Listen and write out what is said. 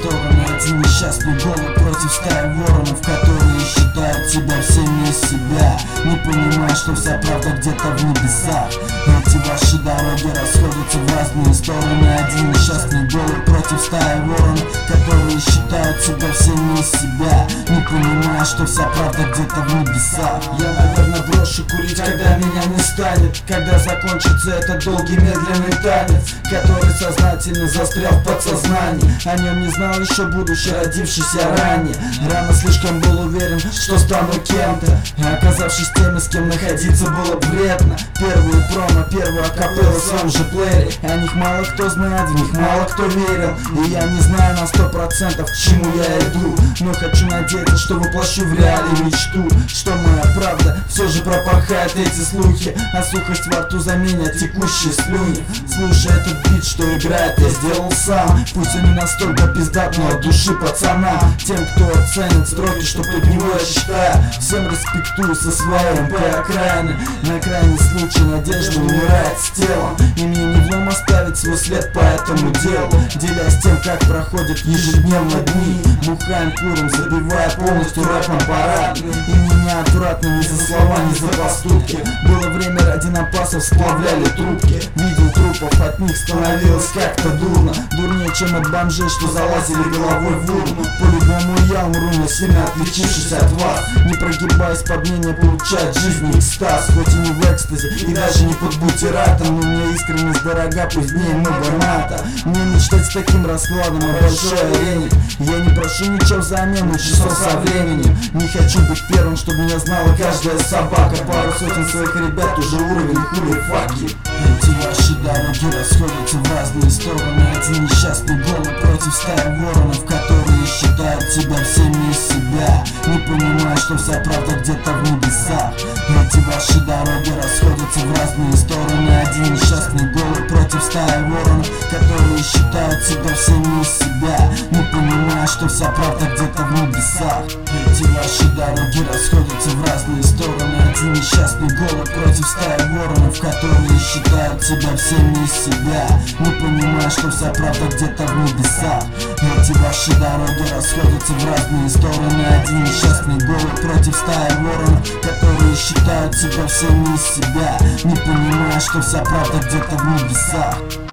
стороны. Один несчастный голубь против стаи воронов, которые считают тебя всеми из себя, не понимая, что вся правда где-то в небесах. Эти ваши дороги расходятся в разные стороны. Один несчастный голубь против стаи воронов, которые считают себя всеми из себя, не понимая, что вся правда где-то в небесах. Я, наверное, брошу курить, когда меня не станет, когда закончится этот долгий медленный танец, который сознательно застрял в подсознании. О нем не знал еще будучи родившийся ранее. Рано слишком был уверен, что стану кем-то, оказавшись теми, с кем находиться было вредно. Первые промо, первые акапеллы в своем же плеере. О них мало кто знает, в них мало кто верил. И я не знаю на 100%, к чему я иду, но хочу надеяться, что воплощу в реале мечту, что моя правда все же пропахает эти слухи, а сухость во рту заменят текущие слюни. Слушай этот бит, что играет, я сделал сам. Пусть он не настолько пиздат, но от души пацана. Тем, кто оценит строки, что под него я считаю, всем респектую со своим по окраины. На крайний случай надежда умирает с телом, и мне не влом оставить свой след по этому делу, делясь тем, как проходят ежедневно дни. Бухаем, курим, забивая полностью рэпом парад. И меня аккуратно ни за слова, ни за поступки. Было время, ради напасов сплавляли трубки. Видел трупов, от них становилось как-то дурно, дурнее, чем от бомжей, что залазили головой в урну. По-любому я умру, но сильно отличившись от вас, не прогибаясь под мнение, получает жизнь экстаз. Хоть и не в экстазе, и даже не под бутератом, но мне искренность дорога, позднее много мата. Мне мечтать с таким раскладом о большой арене. Я не прошу ничего взамен, часов со временем. Не хочу быть первым, чтобы меня знала каждая собака. Пару сотен своих ребят, уже уровень хули факи. Эти ваши дороги расходятся в разные стороны. Один несчастный голубь против стаи воронов, которые считают себя всеми из себя, не понимая, что вся правда где-то в небесах. Эти ваши дороги расходятся в разные стороны. Один несчастный голубь против стаи воронов, которые считают себя всеми из себя, не понимая, что вся правда где-то в небесах. Эти ваши дороги расходятся в разные стороны. Один несчастный голубь против стаи воронов, которые считают себя всеми из себя, не понимая, что вся правда где-то в небесах. Эти ваши дороги расходятся в разные стороны. Один несчастный голубь против стаи воронов, которые считают себя всеми из себя, не понимая, что вся правда где-то в небесах.